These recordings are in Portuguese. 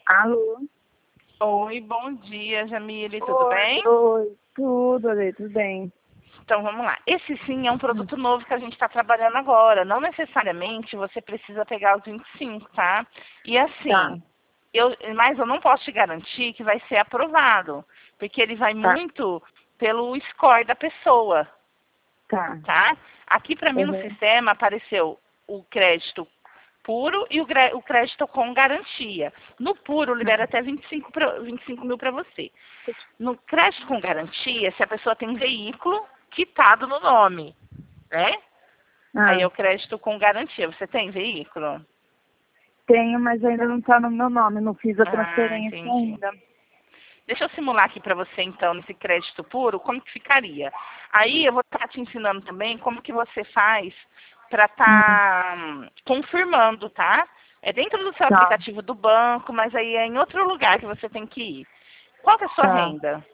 Alô? Oi, bom dia, Jamile, tudo bem? Oi, tudo, Ale, tudo bem. Então vamos lá. Esse sim é um produto novo que a gente está trabalhando agora. Não necessariamente você precisa pegar os 25, tá? E assim, Tá, mas eu não posso te garantir que vai ser aprovado, porque ele vai tá, muito pelo score da pessoa, tá. tá? Aqui para mim no Uhum. sistema apareceu o crédito puro e o crédito com garantia. No puro, libera até 25 mil para você. No crédito com garantia, se a pessoa tem veículo quitado no nome, né? Aí Ah, é o crédito com garantia. Você tem veículo? tenho, mas ainda não tá no meu nome, não fiz a Ah, transferência entendi. ainda. Deixa eu simular aqui para você, então, nesse crédito puro, como que ficaria. Aí eu vou estar te ensinando também como que você faz para Hum, estar confirmando, tá? É dentro do seu tá, aplicativo do banco, mas aí é em outro lugar que você tem que ir. Qual que é a sua tá. renda?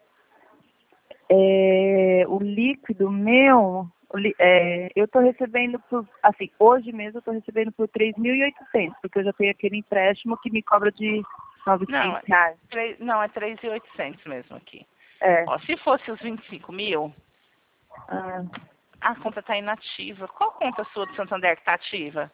O líquido meu, eu tô recebendo por, assim, hoje mesmo eu tô recebendo por 3.800, porque eu já tenho aquele empréstimo que me cobra de Não, 900 reais. não, é 3.800 mesmo aqui. É. Ó, se fosse os 25 mil, Ah, a conta está inativa. Qual conta sua do Santander que está ativa?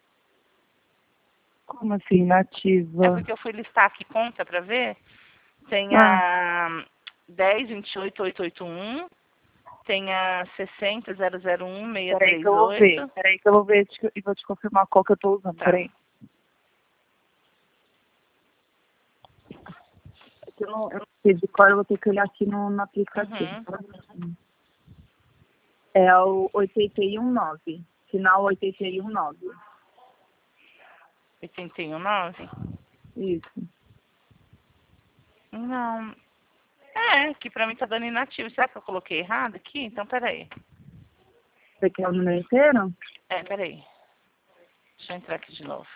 como assim, É nativa? porque eu fui listar aqui conta para ver. Tem Ah, a 10 28 881, tem a 60 001 peraí que eu vou ver. 638. Peraí que eu vou ver e vou te confirmar qual que eu tô usando. Tá. Peraí. É que eu não sei de qual, eu vou ter que olhar aqui no aplicativo. Uhum. É o 819. Final 819. 819? Isso. Não. É, que pra mim tá dando inativo. Será que eu coloquei errado aqui? Então, peraí. Você quer o número inteiro? É, peraí. Deixa eu entrar aqui de novo.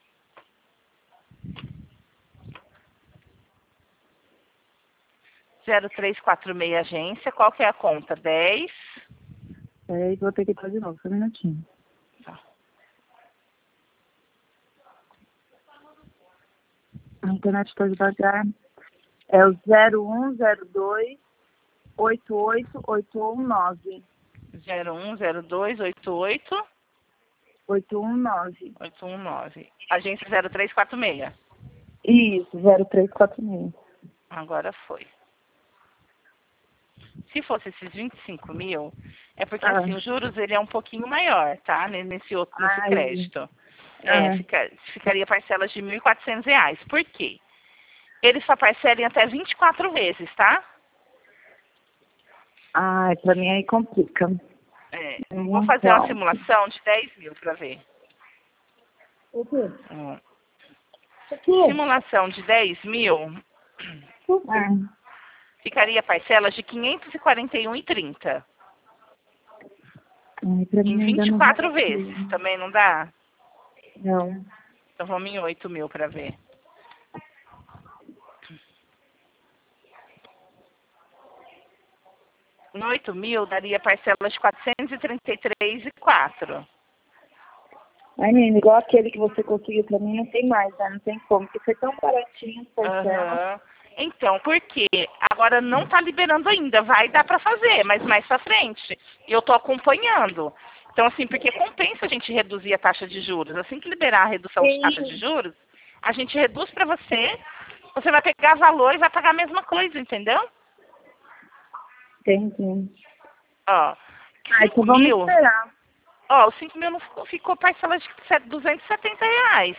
0346 agência. Qual que é a conta? 10. Peraí que eu vou ter que entrar de novo, só um minutinho. Tá. A internet tá devagar. É o 0102 88819. 010288 819. 819. Agência 0346. Isso, 0346. Agora foi. Se fosse esses 25 mil, é porque Ah, assim, os juros ele é um pouquinho maior, tá? Nesse ai, crédito. É, ah, ficaria parcelas de R$ 1.400. Por quê? Ele só parcela em até 24 vezes, tá? ai, pra mim aí complica. É, É vou muito fazer uma alto. simulação de 10 mil para ver. O quê? Hum. O quê? Simulação de 10 mil, Ah, ficaria parcelas de 541,30. ai, pra Em mim ainda não vai 24 vezes. aqui. Também não dá? Não. Então vamos em 8 mil para ver. Em 8 mil daria parcelas de 433,04. Ai, menina, igual aquele que você conseguiu pra mim, não tem mais, né? Não tem como, porque foi tão baratinho, parcela. Aham. Então, por quê? Agora não está liberando ainda. Vai dar para fazer, mas mais para frente. E eu estou acompanhando. Então, assim, porque compensa a gente reduzir a taxa de juros. Assim que liberar a redução de taxa de Sim. juros, a gente reduz para você. Você vai pegar valor e vai pagar a mesma coisa, entendeu? Entendi. Ó, Ah, então 5 vamos mil. esperar. Ó, os 5 mil não ficou parcela de R$ 270.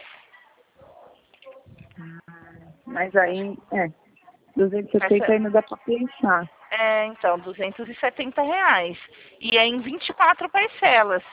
Mas aí, 270 Parcela. ainda dá pra pensar. É, então, R$ 270. E é em 24 parcelas.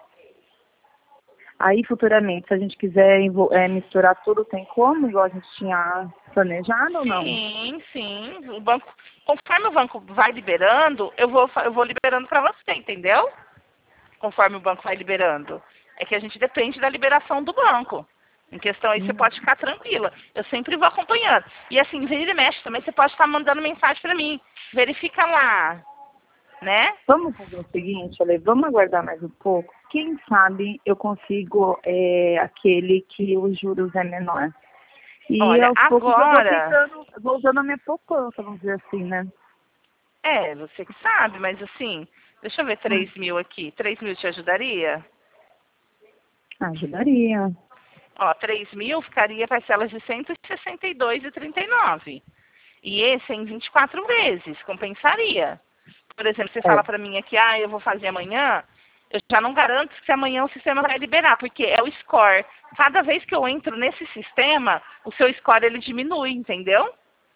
Aí, futuramente, se a gente quiser misturar tudo, tem como? Igual a gente tinha planejado ou não? Sim, sim. O banco, conforme o banco vai liberando, eu vou liberando para você, entendeu? Conforme o banco vai liberando. É que a gente depende da liberação do banco. Em questão aí, você Hum. pode ficar tranquila. Eu sempre vou acompanhando. E assim, vira e mexe também, você pode estar mandando mensagem para mim. Verifica lá, né? Vamos fazer o seguinte, Ale, vamos aguardar mais um pouco. Quem sabe eu consigo aquele que os juros é menor. E Olha, aos poucos eu vou agora, tentando, vou usando a minha poupança, vamos dizer assim, né? você que sabe, mas assim, deixa eu ver 3.000 aqui. 3.000 te ajudaria? Ajudaria. Ó, 3.000 ficaria parcelas de 162,39. E esse é em 24 vezes, compensaria. Por exemplo, você fala É, para mim aqui, eu vou fazer amanhã, eu já não garanto que amanhã o sistema vai liberar, porque é o score. Cada vez que eu entro nesse sistema, o seu score ele diminui, entendeu?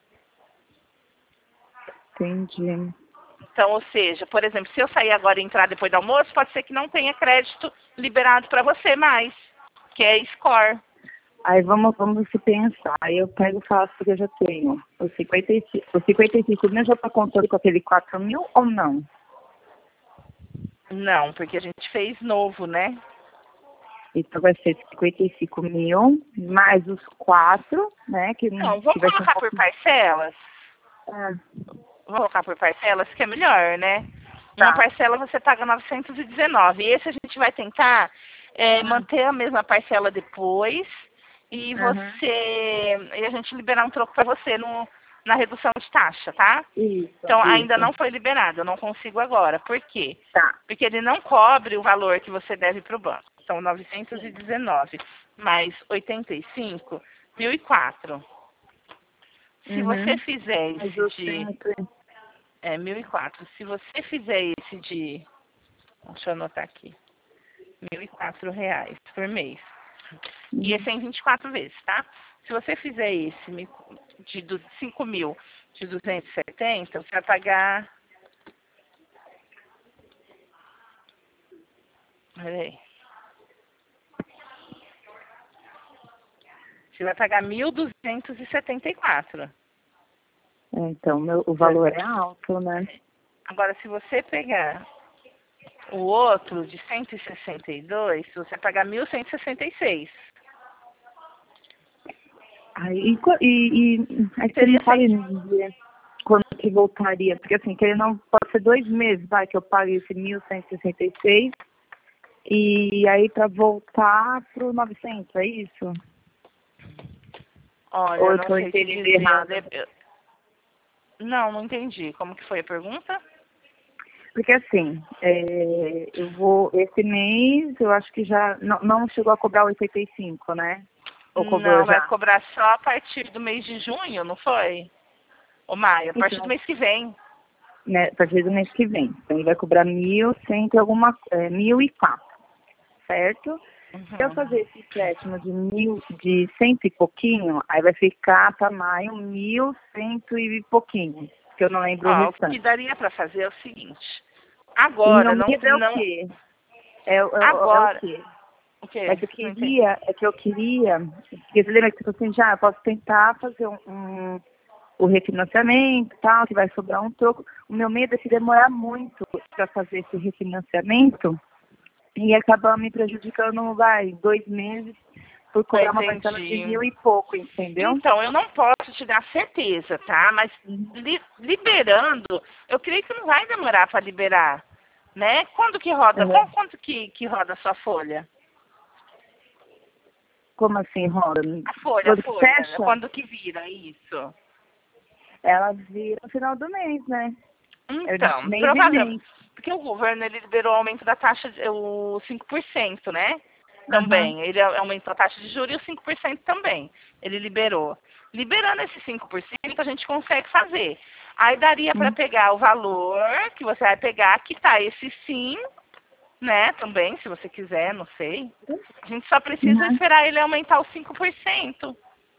entendi. Então, ou seja, por exemplo, se eu sair agora e entrar depois do almoço, pode ser que não tenha crédito liberado para você mais, que é score. Aí vamos se pensar. Aí eu pego e faço que eu já tenho. Os 55 mil já tá contando com aquele 4 mil ou não? Não, porque a gente fez novo, né? Então vai ser 55 mil, mais os 4, né? Não, Que vamos vai ser um colocar por pouco. parcelas? Ah, Vou colocar por parcelas, que é melhor, né? Uma tá. parcela você paga 919. E esse a gente vai tentar manter a mesma parcela depois e Aham. a gente liberar um troco para você na redução de taxa, tá? Isso, Então ainda isso. não foi liberado, eu não consigo agora. Por quê? Tá. Porque ele não cobre o valor que você deve para o banco. São 919 mais 85, 1.004. Se você Uhum. fizer Mas esse eu de sempre. 1.004. Se você fizer esse de, deixa eu anotar aqui, R$ 1.004 por mês. E esse é em 24 vezes, tá? Se você fizer esse de 5.000 de 270, você vai pagar. Peraí. Você vai pagar 1.274. Então, o valor é alto, né? Agora, se você pegar o outro de 162, você vai pagar 1.166. Aí, aí você Seria não 100. sabe me dizer quando que voltaria, porque assim, que ele não pode ser 2 meses, vai, que eu pague esse 1.166 e aí para voltar pro 900, é isso? Olha, Ou eu eu não tô sei te entendendo dizer. errado? Não, não entendi. Como que foi a pergunta? Porque assim, esse mês eu acho que já não chegou a cobrar 85, né? Ou cobrou Não, vai já? cobrar só a partir do mês de junho, não foi? Ou maio, a partir do Então, mês que vem. né, a partir do mês que vem. Então ele vai cobrar 1.100 e 1.004, certo? Se eu Uhum. fazer esse empréstimo de cento e pouquinho, aí vai ficar para maio 1.100 e pouquinho, que eu não lembro o Ó, o que restante. daria para fazer é o seguinte. E Agora, meu não, medo é o não, quê? É o agora, quê? o quê? Não entendi. É que eu queria, porque você lembra que você falou assim, já, eu posso tentar fazer o refinanciamento e tal, que vai sobrar um troco. O meu medo é que demorar muito para fazer esse refinanciamento e acabar me prejudicando, 2 meses por Eu cobrar uma parcela de entendi. 1.000 e pouco, entendeu? Então, eu não posso te dar certeza, tá? Mas Uhum. liberando, eu creio que não vai demorar para liberar, né? Quando que roda? Uhum. Quanto que roda a sua folha? Como assim, Roda? A Quando que folha. fecha, Quando que vira isso? ela vira no final do mês, né? É Então, mês e provavelmente, mês. porque o governo ele liberou o aumento da taxa, o 5%, né? Aham. Também. Ele aumentou a taxa de juros e o 5% também. Ele liberou. Liberando esse 5%, a gente consegue fazer. Aí daria para Uhum. pegar o valor que você vai pegar, quitar esse sim, né? Também, se você quiser, não sei. A gente só precisa Uhum. esperar ele aumentar os 5%.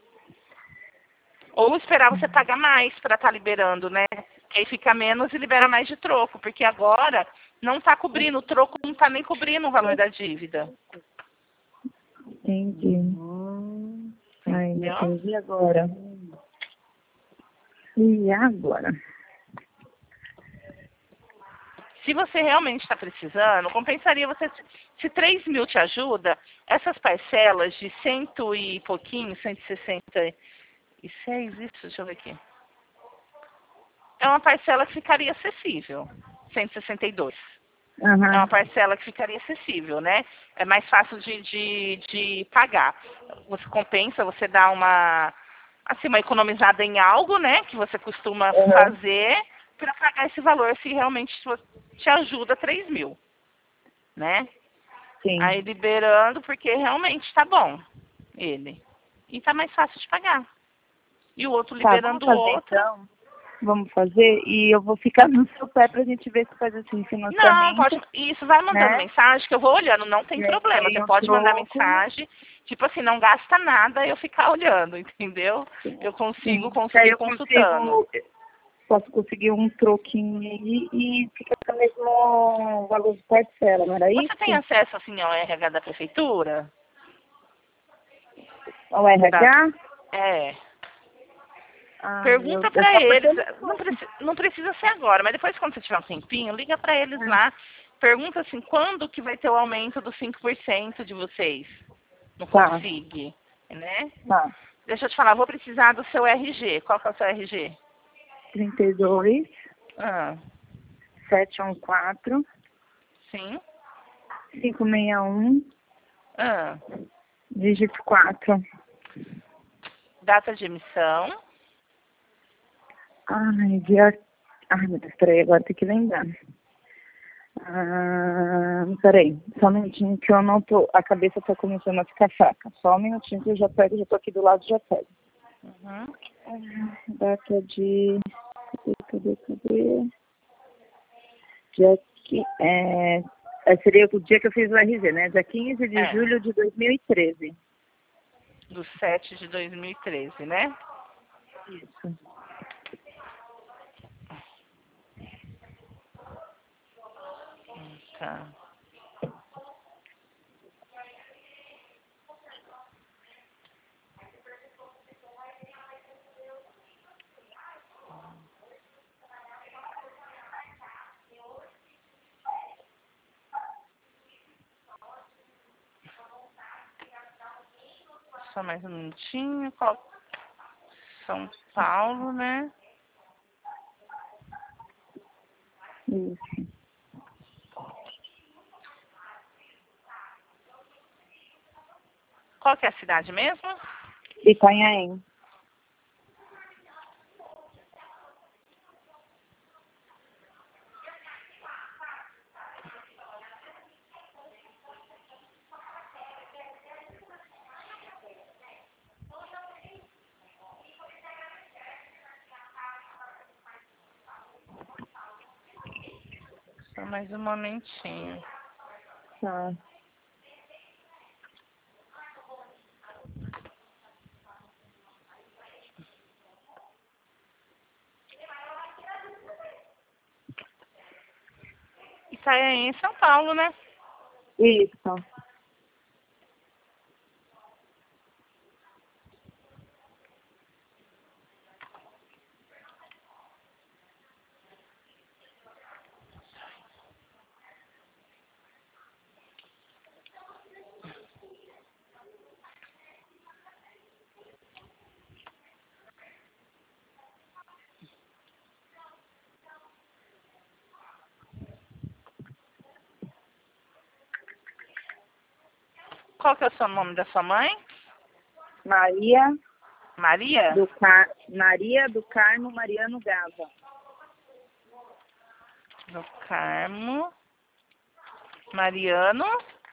Ou esperar você pagar mais para estar liberando, né? Que aí fica menos e libera mais de troco, porque agora não está cobrindo, o troco não está nem cobrindo o valor da dívida. Entendi. Ai, Entendeu? entendi agora. E agora? Se você realmente está precisando, compensaria você. Se 3.000 te ajuda, essas parcelas de cento e pouquinho, 166, isso, deixa eu ver aqui. É uma parcela que ficaria acessível. 162. É uma Aham. parcela que ficaria acessível, né? É mais fácil de pagar. Você compensa, você dá assim, uma economizada em algo, né, que você costuma Uhum. fazer para pagar esse valor se realmente te ajuda 3 mil, né? Sim. Aí liberando porque realmente tá bom ele. E tá mais fácil de pagar. E o outro Tá, vamos liberando o fazer outro. então. Vamos fazer e eu vou ficar no seu pé pra gente ver se faz assim Não, financiamento, pode. Isso, vai mandando né? mensagem que eu vou olhando, não tem E aí problema. Você tem o pode mandar troco. mensagem, tipo assim, não gasta nada eu ficar olhando, entendeu? Eu consigo Sim. Que aí ir eu consultando. posso conseguir um troquinho aí e fica com o mesmo valor de parcela, não era Você tem isso? acesso assim ao RH da prefeitura? Ao Da... RH? É. Ah, Pergunta eu pra só por eles, telefone. não precisa ser agora, mas depois quando você tiver um tempinho, liga pra eles lá. Pergunta assim, quando que vai ter o aumento dos 5% de vocês no Tá, Config, né? tá. Deixa eu te falar, vou precisar do seu RG. Qual que é o seu RG? 32, Ah, 714, sim. 561, Ah, dígito 4. data de emissão. Ai, dia... Ai, meu Deus, peraí, agora tem que lembrar. Peraí, só um minutinho que eu não tô... A cabeça tá começando a ficar fraca. Só um minutinho que eu já pego, já tô aqui do lado, já pego. Uhum. Data de... Cadê? Dia que... seria o dia que eu fiz o RG, né? Dia 15 de É, julho de 2013. do 7 de 2013, né? Isso. Tá. Só mais um minutinho. São Paulo, né? Isso. Qual que é a cidade mesmo? Itanhaém. Só mais um momentinho. Tá. Itanhaém, São Paulo, né? Isso. Qual que é o seu nome da sua mãe? Maria Maria? Maria do Carmo Mariano Gava. Do Carmo. Mariano.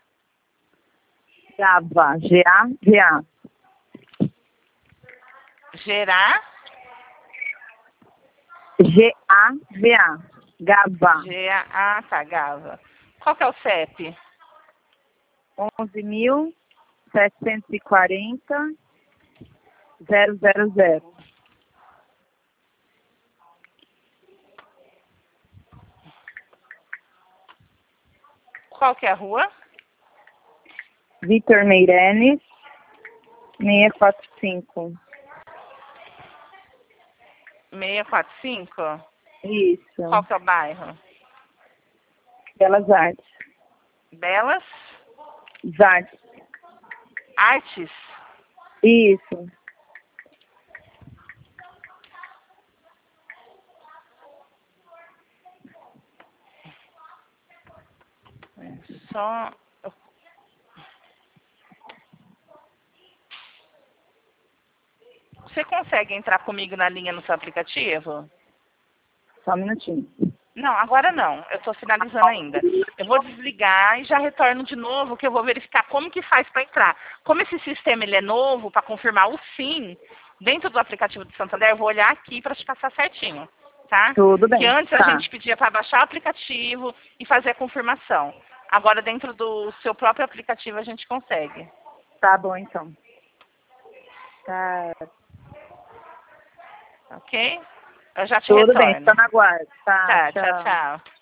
Gava. G-A-V-A. Gerá. G-A-V-A. Gava. Ah, tá, Gava. Qual que é o CEP? 11.740.000. Qual que é a rua? Vitor Meireles, 645. 645? Qual Isso. que é o bairro? Belas Artes. Belas Artes. Artes? Isso. Só... Você consegue entrar comigo na linha no seu aplicativo? Só um minutinho. Não, agora não. Eu estou finalizando ainda. Eu vou desligar e já retorno de novo, que eu vou verificar como que faz para entrar. Como esse sistema ele é novo, para confirmar o SIM, dentro do aplicativo do Santander, eu vou olhar aqui para te passar certinho, tá? Tudo bem. Que antes Tá. a gente pedia para baixar o aplicativo e fazer a confirmação. Agora, dentro do seu próprio aplicativo, a gente consegue. Tá bom, então. Tá. Ok? Eu já te Tudo bem, retorno. estou na guarda. Tá, Tá, tchau, tchau.